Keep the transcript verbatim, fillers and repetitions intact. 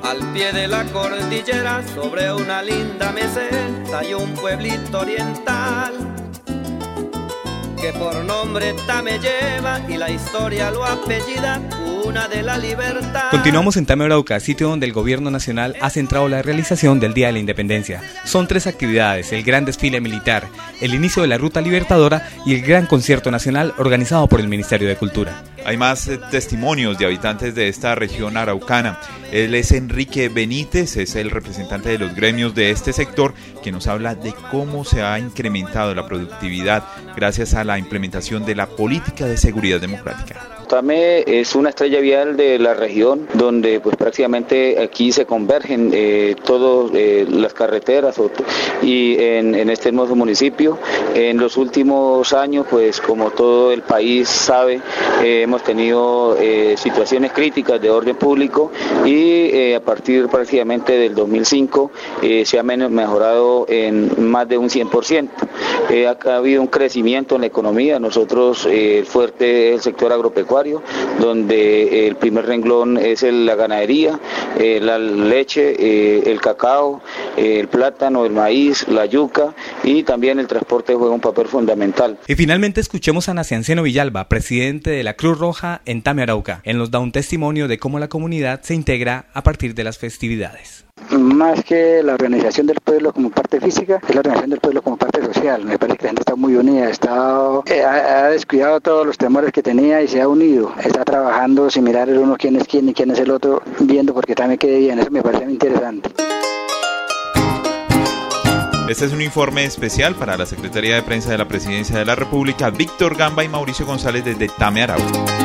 Al pie de la cordillera, sobre una linda meseta, hay un pueblito oriental que por nombre Tame lleva y la historia lo apellida, cuna de la libertad. Continuamos en Tame Arauca, sitio donde el gobierno nacional ha centrado la realización del Día de la Independencia. Son tres actividades: el gran desfile militar, el inicio de la Ruta Libertadora y el gran concierto nacional organizado por el Ministerio de Cultura. Hay más eh, testimonios de habitantes de esta región araucana. Él es Enrique Benítez, es el representante de los gremios de este sector, que nos habla de cómo se ha incrementado la productividad gracias a la implementación de la política de seguridad democrática. Tame es una estrella vial de la región donde pues prácticamente aquí se convergen eh, todas eh, las carreteras y en, en este hermoso municipio. En los últimos años, pues como todo el país sabe, eh, hemos tenido eh, situaciones críticas de orden público y eh, a partir prácticamente del dos mil cinco eh, se ha mejorado en más de un cien por ciento. Eh, ha, ha habido un crecimiento en la economía. Nosotros, eh, el fuerte es el sector agropecuario, donde el primer renglón es el, la ganadería, eh, la leche, eh, el cacao, eh, el plátano, el maíz, la yuca y también el transporte juega un papel fundamental. Y finalmente escuchemos a Nacianceno Villalba, presidente de la Cruz Roja en Tame Arauca. Él nos da un testimonio de cómo la comunidad se integra a partir de las festividades. Más que la organización del pueblo como parte física, es la organización del pueblo como parte social. Me parece que la gente está muy unida, está, eh, ha, ha descuidado todos los temores que tenía y se ha unido. Está trabajando sin mirar el uno quién es quién y quién es el otro, viendo porque también quede bien. Eso me parece muy interesante. Este es un informe especial para la Secretaría de Prensa de la Presidencia de la República. Víctor Gamba y Mauricio González desde Tame Arauca.